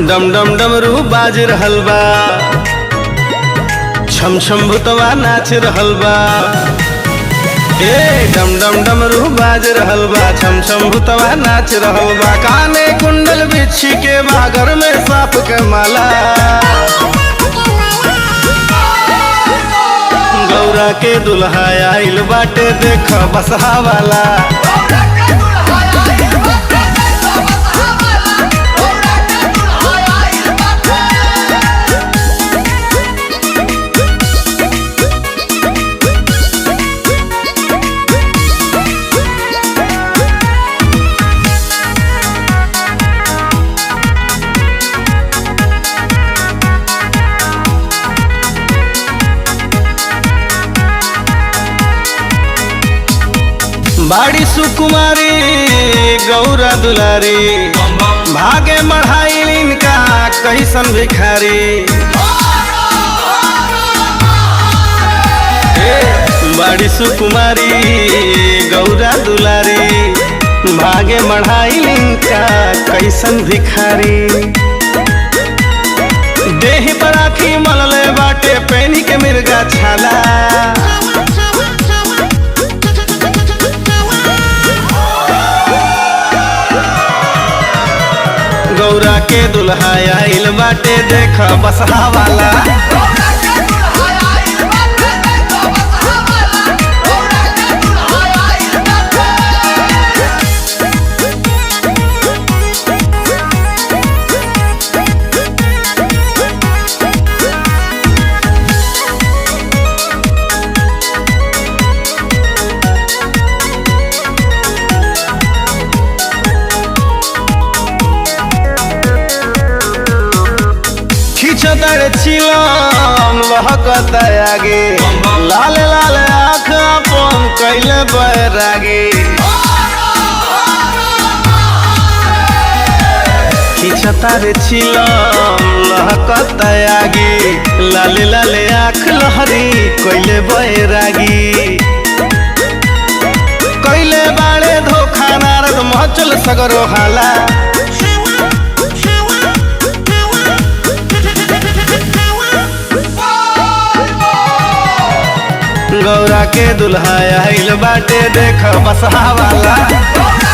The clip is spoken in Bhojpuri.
डम डम डमरू बाज रहल बा, छम छम भुतवा नाच रहल बा। ए डम डम डमरू बाज रहल बा, छम छम भुतवा नाच रहल बा। काने कुंडल बिच्छी के बागर में सांप के माला, गौरा के दुल्हा आइल बाटे देख बसहा वाला। बाड़ी सुकुमारी गौरा दुलारी, भागे मढ़ाई इनका कैसन भिखारी। बाड़ी सुकुमारी गौरा दुलारी, भागे मढ़ाई इनका कैसन भिखारी। देह पर आखी मलले बाटे पैनी के मिर्गा छाला, गौरा के दुल्हा आइल बाटे देख बसहा वाला। खिचतर चिलम लहकत आगे, लाल लाल आँख अपन कैले बैरागे। खिचतर चिलम लहकत आगे, लाल लाल आँख लहरी कैले बैरागी। कैले बाड़े धोखा नारद मचल सगरो हाला, गौरा के दुल्हा आइल बाटे देख बसहा वाला।